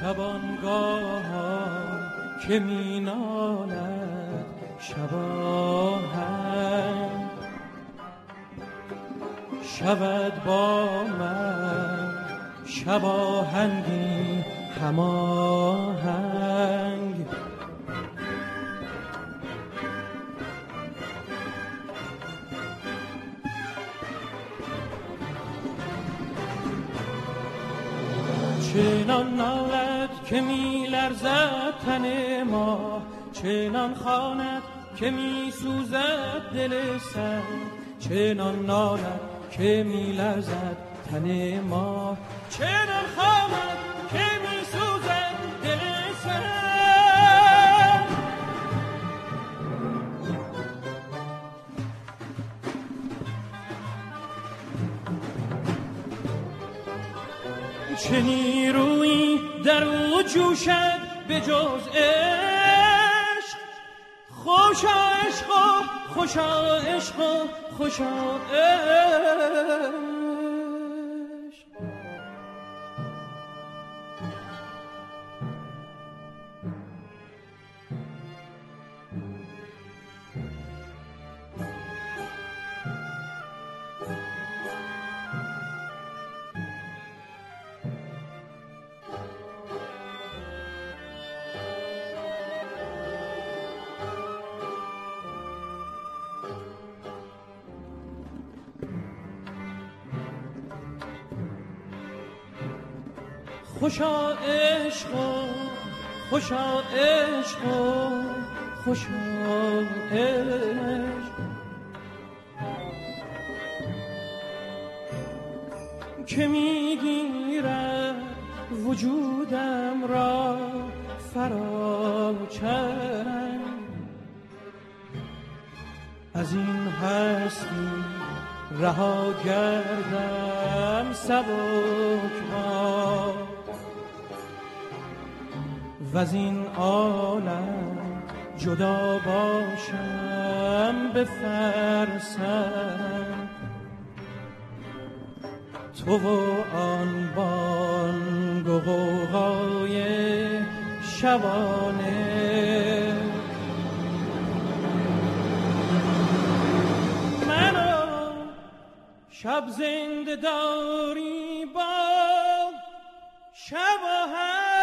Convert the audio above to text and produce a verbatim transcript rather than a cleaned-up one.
شبانگاه که می نالد شباهنگ شود با من شباهنگی هماهنگ چنان نالد که می لرزد تن ما چنان خواند که می سوزد دل سر چنان نالد که می لرزد تن ما چنان خواند که می سوزد دل سر چه نیرویی در او جوشد به جز عشق خوشا عشق خوشا عشق خوشا عشق خوشا عشق خوشا عشق خوشا عشق که میگیرد وجودم را فراچنگ از این هستی رها گردم سبکبار وز این عالم جدا باشم به فرسنگ تو و آن بانگ و غوغای شبانه منو شب زنده داری با شباهنگ